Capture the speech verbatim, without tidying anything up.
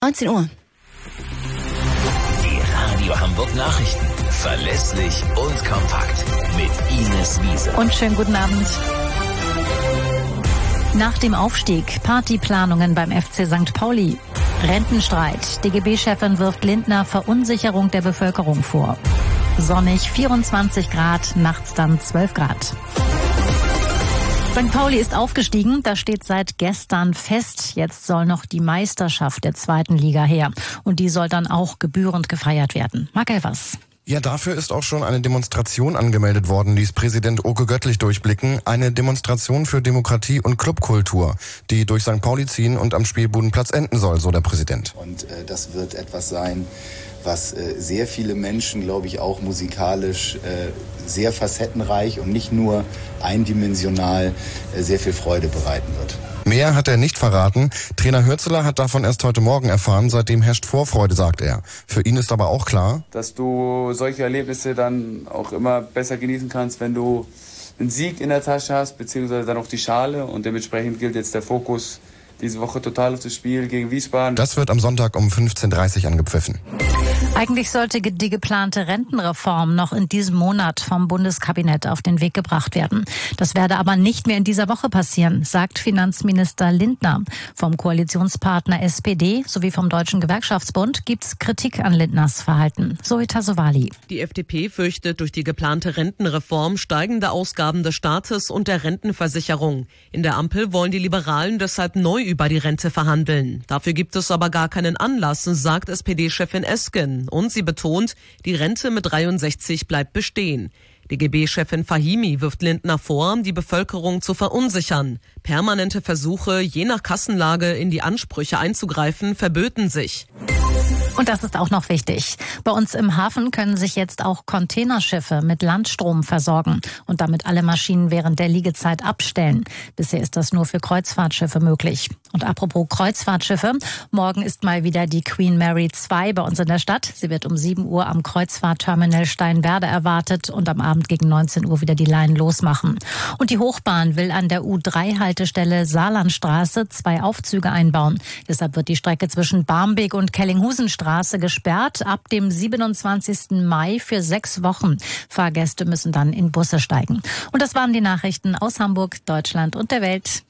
neunzehn Uhr. Die Radio Hamburg Nachrichten. Verlässlich und kompakt. Mit Ines Wiese. Und schönen guten Abend. Nach dem Aufstieg, Partyplanungen beim F C Sankt Pauli. Rentenstreit. D G B-Chefin wirft Lindner Verunsicherung der Bevölkerung vor. Sonnig vierundzwanzig Grad, nachts dann zwölf Grad. Sankt Pauli ist aufgestiegen, das steht seit gestern fest. Jetzt soll noch die Meisterschaft der zweiten Liga her. Und die soll dann auch gebührend gefeiert werden. Marc Elvers. Ja, dafür ist auch schon eine Demonstration angemeldet worden, ließ Präsident Oke Göttlich durchblicken. Eine Demonstration für Demokratie und Clubkultur, die durch Sankt Pauli ziehen und am Spielbudenplatz enden soll, so der Präsident. Und äh, das wird etwas sein, was äh, sehr viele Menschen, glaube ich, auch musikalisch äh, sehr facettenreich und nicht nur eindimensional äh, sehr viel Freude bereiten wird. Mehr hat er nicht verraten. Trainer Hürzeler hat davon erst heute Morgen erfahren. Seitdem herrscht Vorfreude, sagt er. Für ihn ist aber auch klar, dass du solche Erlebnisse dann auch immer besser genießen kannst, wenn du einen Sieg in der Tasche hast, beziehungsweise dann auch die Schale. Und dementsprechend gilt jetzt der Fokus diese Woche total auf das Spiel gegen Wiesbaden. Das wird am Sonntag um fünfzehn Uhr dreißig angepfiffen. Eigentlich sollte die geplante Rentenreform noch in diesem Monat vom Bundeskabinett auf den Weg gebracht werden. Das werde aber nicht mehr in dieser Woche passieren, sagt Finanzminister Lindner. Vom Koalitionspartner S P D sowie vom Deutschen Gewerkschaftsbund gibt es Kritik an Lindners Verhalten. Zoe Tassovali. Die F D P fürchtet durch die geplante Rentenreform steigende Ausgaben des Staates und der Rentenversicherung. In der Ampel wollen die Liberalen deshalb neu über die Rente verhandeln. Dafür gibt es aber gar keinen Anlass, sagt S P D-Chefin Esken. Und sie betont, die Rente mit dreiundsechzig bleibt bestehen. D G B-Chefin Fahimi wirft Lindner vor, die Bevölkerung zu verunsichern. Permanente Versuche, je nach Kassenlage in die Ansprüche einzugreifen, verböten sich. Und das ist auch noch wichtig. Bei uns im Hafen können sich jetzt auch Containerschiffe mit Landstrom versorgen und damit alle Maschinen während der Liegezeit abstellen. Bisher ist das nur für Kreuzfahrtschiffe möglich. Und apropos Kreuzfahrtschiffe, morgen ist mal wieder die Queen Mary zwei bei uns in der Stadt. Sie wird um sieben Uhr am Kreuzfahrtterminal Steinwerder erwartet und am Abend gegen neunzehn Uhr wieder die Leinen losmachen. Und die Hochbahn will an der U drei Haltestelle Saarlandstraße zwei Aufzüge einbauen. Deshalb wird die Strecke zwischen Barmbek und Kellinghusenstraße gesperrt ab dem siebenundzwanzigsten Mai für sechs Wochen. Fahrgäste müssen dann in Busse steigen. Und das waren die Nachrichten aus Hamburg, Deutschland und der Welt.